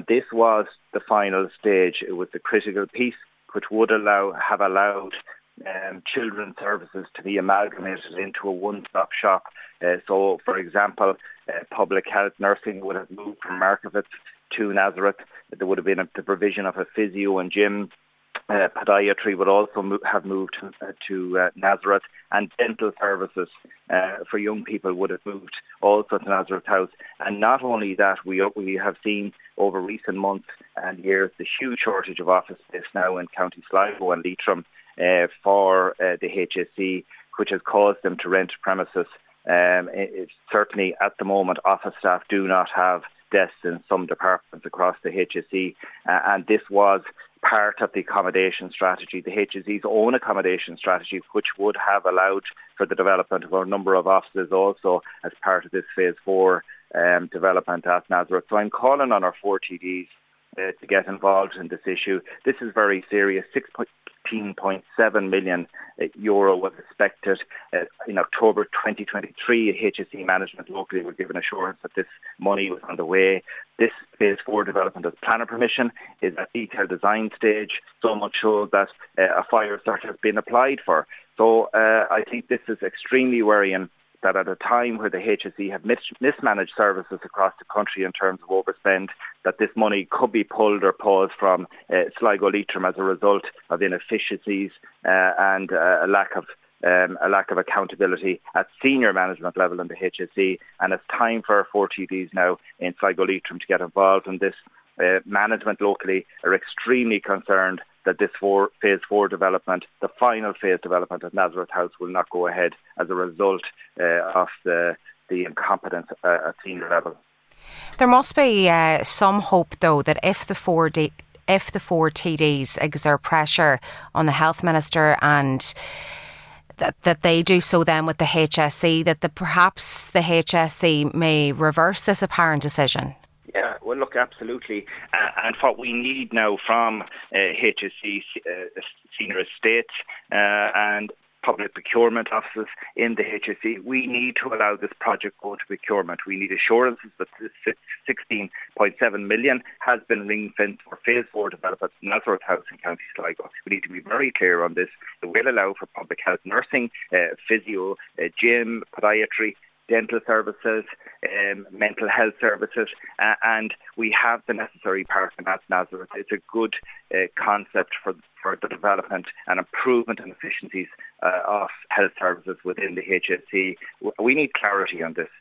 This was the final stage. It was the critical piece which would have allowed children's services to be amalgamated into a one-stop shop. So, for example, public health nursing would have moved from Markievicz to Nazareth. There would have been the provision of a physio and gym. Podiatry would also have moved to Nazareth, and dental services for young people would have moved also to Nazareth House. And not only that, we have seen over recent months and years the huge shortage of office space now in County Sligo and Leitrim for the HSE, which has caused them to rent premises. Certainly at the moment, office staff do not have desks in some departments across the HSE, and this was part of the accommodation strategy, the HSE's own accommodation strategy, which would have allowed for the development of a number of offices also as part of this Phase 4 development at Nazareth. So I'm calling on our 4 TDs to get involved in this issue. This is very serious. 16.7 million euro was expected. In October 2023, HSE management locally were given assurance that this money was on the way. This Phase 4 development as planning permission is at detailed design stage, so much so that a fire cert has been applied for. So I think this is extremely worrying, that at a time where the HSE have mismanaged services across the country in terms of overspend, that this money could be pulled or paused from Sligo Leitrim as a result of inefficiencies and a lack of accountability at senior management level in the HSE. And it's time for our 4 TDs now in Sligo Leitrim to get involved in this. Management locally are extremely concerned that this Phase 4 development, the final phase development at Nazareth House, will not go ahead as a result of the incompetence at senior level. There must be some hope, though, that if the 4 TDs exert pressure on the Health Minister and that they do so then with the HSE, that perhaps the HSE may reverse this apparent decision. Yeah, well, look, absolutely. And what we need now from HSE, senior estates and public procurement offices in the HSE, we need to allow this project go to procurement. We need assurances that this 16.7 million has been ring-fenced for Phase 4 development in Nazareth House in County Sligo. We need to be very clear on this. It will allow for public health nursing, physio, gym, podiatry, dental services, mental health services, and we have the necessary parking at Nazareth. It's a good concept for the development and improvement and efficiencies of health services within the HSE. We need clarity on this.